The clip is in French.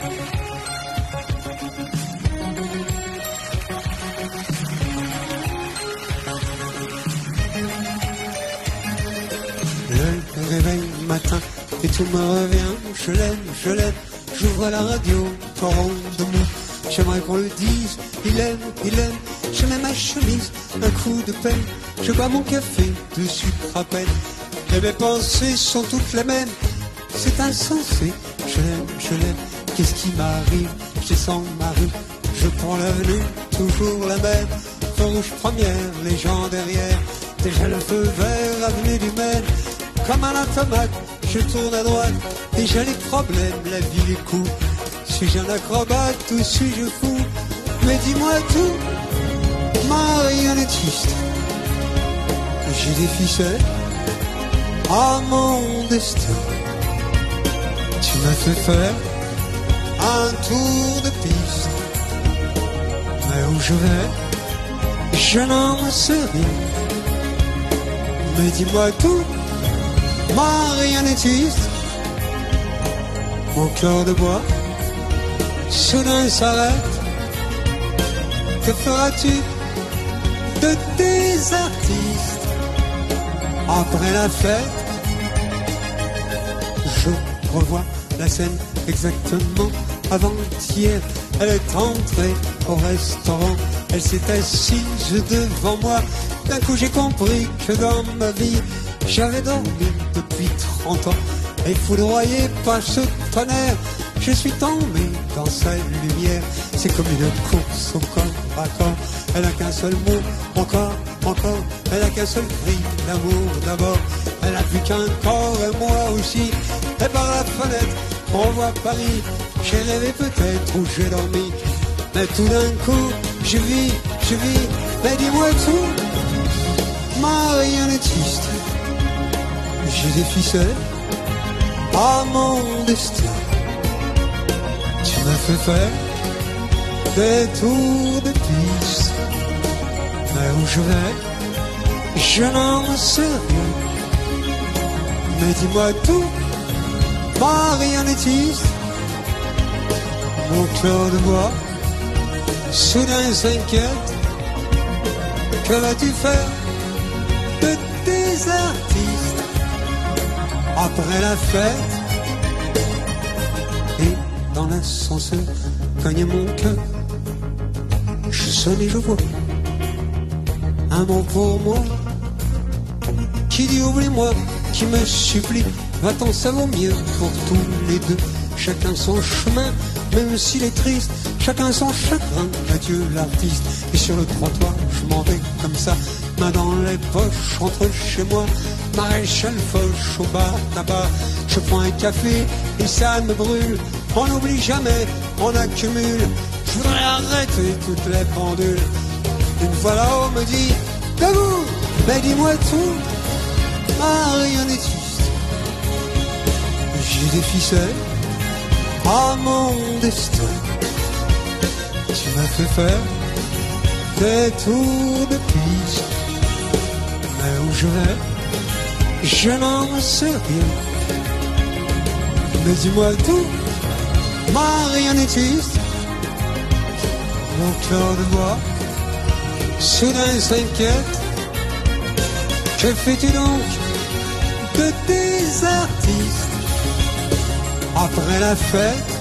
Le réveil matin et tout me revient, je l'aime, j'ouvre la radio, torrent de mou, j'aimerais qu'on le dise, il aime, je mets ma chemise, un coup de peine, je bois mon café, de sucre à peine, et mes pensées sont toutes les mêmes, c'est insensé, je l'aime, qu'est-ce qui m'arrive, je descends ma rue, je prends l'avenue, toujours la même, feu rouge première, les gens derrière, déjà le feu vert, avenue du Maine, comme un automate, je tourne à droite, déjà les problèmes, la vie les coups. Suis-je un acrobate ou suis-je fou? Mais dis-moi tout, marionnettiste. J'ai des ficelles à mon destin. Tu m'as fait faire un tour de piste. Mais où je vais, je n'en sais rien. Mais dis-moi tout, marionnettiste. Mon cœur de bois soudain s'arrête. Que feras-tu de tes artistes après la fête? Je revois la scène exactement avant-hier. Elle est entrée au restaurant, elle s'est assise devant moi. D'un coup j'ai compris que dans ma vie j'avais dormi depuis 30 ans. Et foudroyé par ce tonnerre, je suis tombé dans sa lumière. C'est comme une course au corps à corps. Elle n'a qu'un seul mot, encore. Elle n'a qu'un seul cri d'amour d'abord. Elle n'a plus qu'un corps et moi aussi. Et par la fenêtre, on voit Paris. J'ai rêvé peut-être où j'ai dormi. Mais tout d'un coup, je vis. Mais dis-moi tout, marionnettiste. J'ai des ficelles à mon destin. Tu m'as fait faire des tours de piste. Mais où je vais, je n'en sais rien. Mais dis-moi tout, marionnettiste. Mon cœur de bois soudain s'inquiète. Que vas-tu faire de tes artistes après la fête? Et dans l'ascenseur cogne mon cœur. Je sonne et je vois un mot pour moi qui dit oublie-moi, qui me supplie. Va-t'en, ça vaut mieux pour tous les deux. Chacun son chemin, même s'il est triste. Chacun son chagrin, adieu l'artiste. Et sur le trottoir, je m'en vais comme ça, main dans les poches, entre chez moi. Maréchal Foch au bar tabac. Je prends un café et ça me brûle. On n'oublie jamais, on accumule. Je voudrais arrêter toutes les pendules. Une fois là-haut me dit debout, mais dis-moi tout, marionnettiste. J'ai des ficelles à mon destin. Tu m'as fait faire des tours de piste. Mais où je vais, je n'en sais rien. Mais dis-moi tout, marionnettiste. Mon cœur de bois soudain s'inquiète. Que fais-tu donc de tes artistes après la fête?